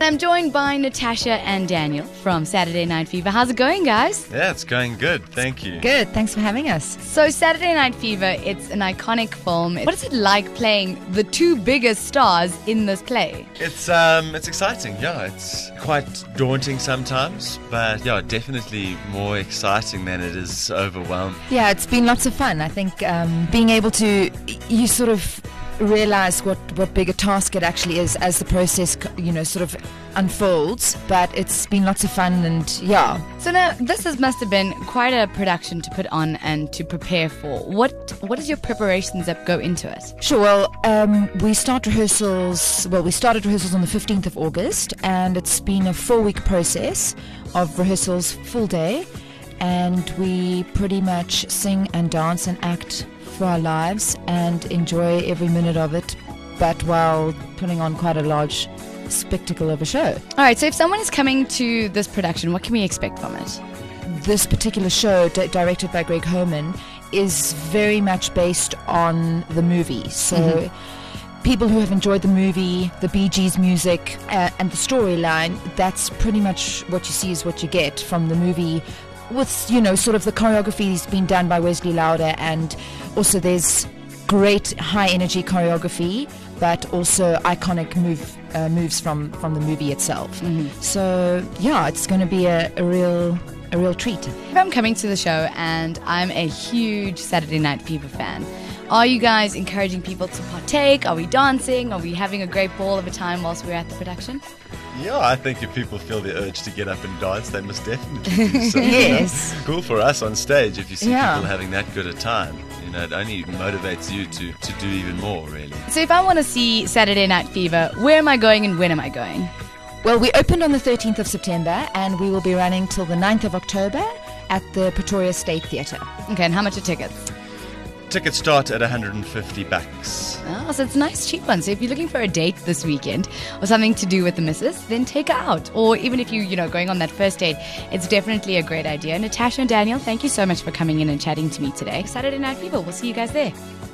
I'm joined by Natasha and Daniel from Saturday Night Fever. How's it going, guys? Yeah, it's going good. Thank you. Good. Thanks for having us. So Saturday Night Fever, it's an iconic film. What is it like playing the two biggest stars in this play? It's exciting. Yeah, it's quite daunting sometimes, but yeah, definitely more exciting than it is overwhelming. Yeah, it's been lots of fun. I think being able to, you sort of realize what big a task it actually is as the process, sort of unfolds. But it's been lots of fun, and yeah. So now, must have been quite a production to put on and to prepare for. What is your preparations that go into it? Sure. Well, we started rehearsals on the 15th of August, and it's been a 4-week process of rehearsals, full day, and we pretty much sing and dance and act for our lives and enjoy every minute of it, but while putting on quite a large spectacle of a show. All right, so if someone is coming to this production, what can we expect from it? This particular show, directed by Greg Homan, is very much based on the movie. So people who have enjoyed the movie, the Bee Gees music, and the storyline, that's pretty much what you see is what you get from the movie, with, sort of the choreography has been done by Wesley Lauder, and also there's great high energy choreography, but also iconic moves from the movie itself. So yeah, it's going to be a real treat. If I'm coming to the show and I'm a huge Saturday Night Fever fan, are you guys encouraging people to partake? Are we dancing? Are we having a great ball of a time whilst we're at the production? Yeah, I think if people feel the urge to get up and dance, they must definitely do so. Yes. Cool for us on stage if you see Yeah. people having that good a time. It only motivates you to do even more, really. So if I want to see Saturday Night Fever, where am I going and when am I going? Well, we opened on the 13th of September, and we will be running till the 9th of October at the Pretoria State Theatre. Okay, and how much are tickets? Tickets start at $150. Oh, so it's a nice cheap one. So if you're looking for a date this weekend or something to do with the missus, then take her out. Or even if you're going on that first date, it's definitely a great idea. Natasha and Daniel, thank you so much for coming in and chatting to me today. Saturday Night Fever, we'll see you guys there.